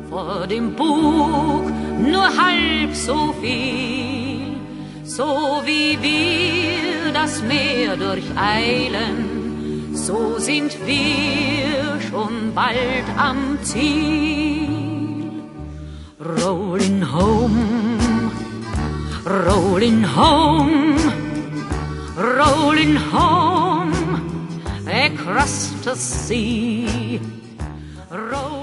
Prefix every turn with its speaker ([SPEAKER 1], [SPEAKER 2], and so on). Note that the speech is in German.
[SPEAKER 1] vor dem Bug nur halb so viel, so wie wir das Meer durcheilen, so sind wir schon bald am Ziel. Rolling home, rolling home, rolling home across the sea.